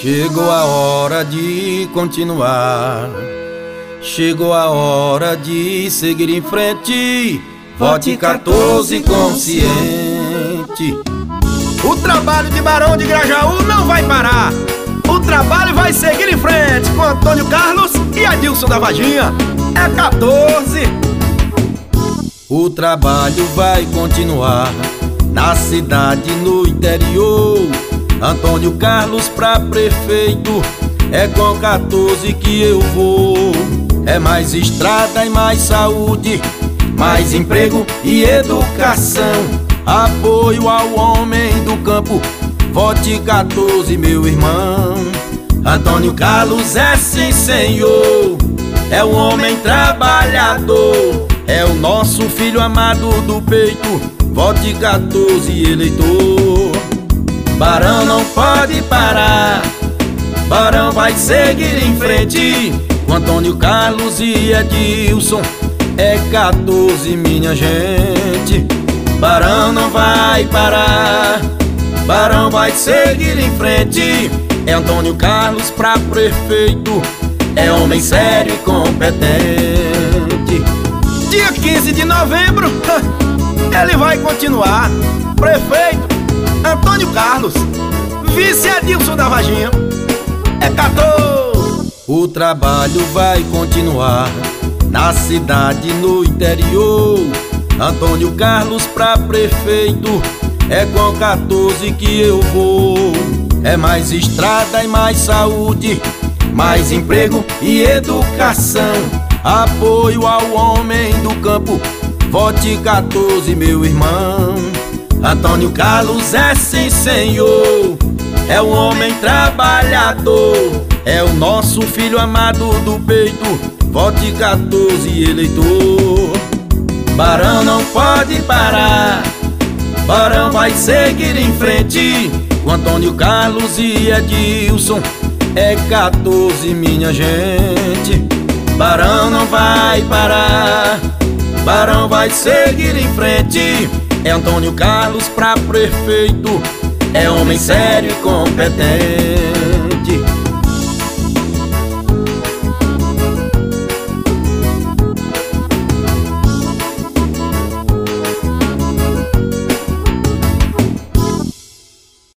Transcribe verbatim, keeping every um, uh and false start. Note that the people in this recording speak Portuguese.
Chegou a hora de continuar. Chegou a hora de seguir em frente. Vote quatorze consciente. O trabalho de Barão de Grajaú não vai parar. O trabalho vai seguir em frente com Antônio Carlos e Adilson da Varginha. É quatorze. O trabalho vai continuar na cidade, no interior. Antônio Carlos pra prefeito, é com quatorze que eu vou. É mais estrada e mais saúde, mais emprego e educação, apoio ao homem do campo. Vote quatorze, meu irmão. Antônio Carlos é sim senhor, é um homem trabalhador, é o nosso filho amado do peito. Vote quatorze, eleitor. Barão não pode parar, Barão vai seguir em frente com Antônio Carlos e Adilson. É quatorze, minha gente. Barão não vai parar, Barão vai seguir em frente. É Antônio Carlos pra prefeito, é homem sério e competente. Dia quinze de novembro, ele vai continuar. Prefeito Antônio Carlos, vice Adilson da Varginha. É quatorze. O trabalho vai continuar na cidade, no interior. Antônio Carlos pra prefeito, é com quatorze que eu vou. É mais estrada e mais saúde, mais emprego e educação, apoio ao homem do campo. Vote quatorze, meu irmão. Antônio Carlos é sim senhor, é um homem trabalhador, é o nosso filho amado do peito. Vote quatorze, eleitor. Barão não pode parar, Barão vai seguir em frente com Antônio Carlos e Adilson. É quatorze, minha gente. Barão não vai parar, Barão vai seguir em frente. É Antônio Carlos pra prefeito, é homem sério e competente.